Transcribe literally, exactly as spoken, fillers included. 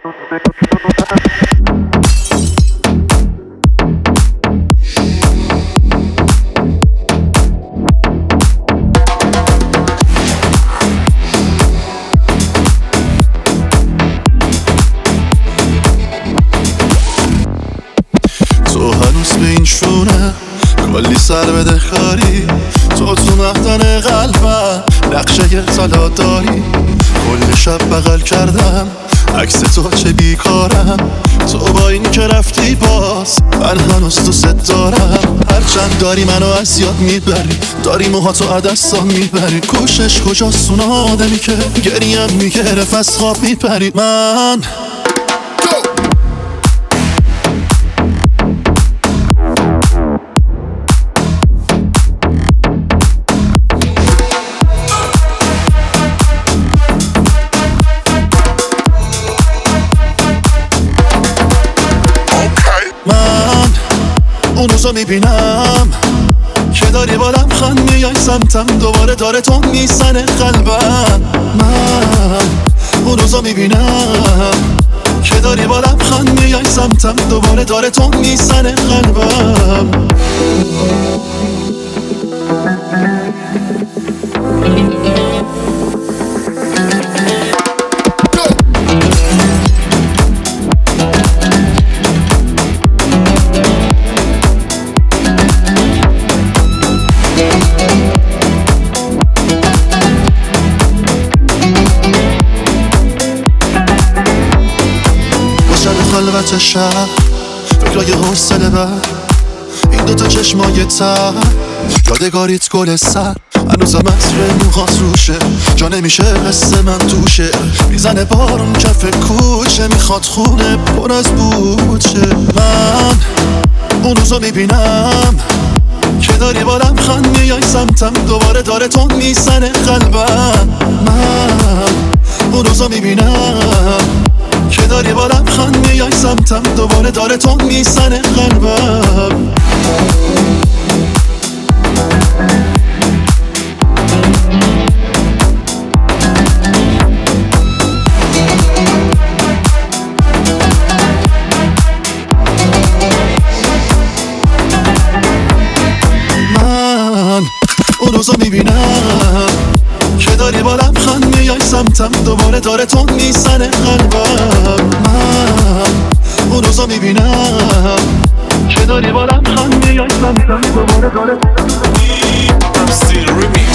تو هنوز به این شونه کلی سر بده خاری، تو تو نهدن قلبم نقشه طلا داری. کل شب بغل کردم عکس تو چه بیکارم، تو با این که رفتی باز من هنوز دوست دارم. هرچند داری منو از یاد میبری، داری موهاتو عدستا میبری، کوشش کجاست اون آدمی که گریم میگرف از خواب میپری. من اون روزو میبینم که داری با لبخند میای سمتم، دوباره داره تو میزنه قلبم. من اون روزو میبینم که داری با لبخند میای سمتم، دوباره داره تو میزنه قلبم. خلوت شب فکرای حوصله بر این دوتا چشمای تر، یادگاریت گل سر هنوزم عطر موهات روشه، جا نمیشه حس من توشه. میزنه بارون کف کوچه، میخواد خونه پر از بوچه. من اون روزو میبینم که داری با لبخند میای سمتم، دوباره داره تو میزنه قلبم. من اون روزو میبینم که داری با لبخند میای سمتم، دوباره داره تو میزنه قلبم. من اون روزو میبینم که داری با لبخند میای سمتم، دوباره داره تو میزنه قلبم. من اون روزا میبینم که داری با لبخند میای سمتم، دوباره داره تو